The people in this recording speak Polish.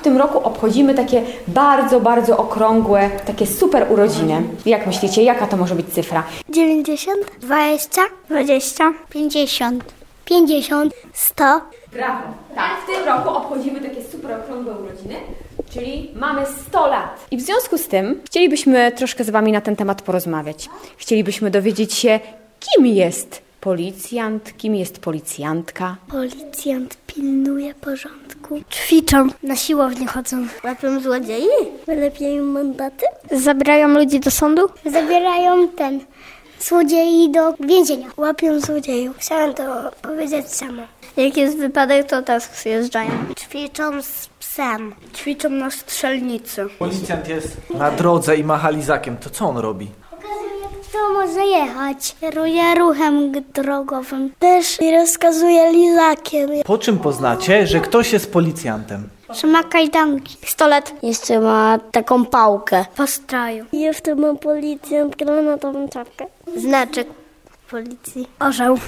tym roku obchodzimy takie bardzo, bardzo okrągłe, takie super urodziny. Jak myślicie, jaka to może być cyfra? 90, 20, 20, 50, 50, 100. Brawo. Tak, w tym roku obchodzimy takie super okrągłe urodziny, czyli mamy 100 lat. I w związku z tym chcielibyśmy troszkę z Wami na ten temat porozmawiać. Chcielibyśmy dowiedzieć się, kim jest policjant, kim jest policjantka. Policjant pilnuje porządku. Ćwiczą, na siłownię chodzą. Łapią złodziei? Wylepiają mandaty? Zabierają ludzi do sądu? Zabierają złodziei do więzienia. Łapią złodziejów. Chciałem to powiedzieć sama. Jak jest wypadek, to też przyjeżdżają. Ćwiczą z psem. Ćwiczą na strzelnicy. Policjant jest na drodze i macha lizakiem. To co on robi? Kto może jechać? Kieruje ruchem drogowym. Też rozkazuje lizakiem. Po czym poznacie, że ktoś jest policjantem? Że ma kajdanki. Pistolet. Jeszcze ma taką pałkę. Po stroju. Jeszcze ma policjant granatową czapkę. Znaczek policji. Orzeł.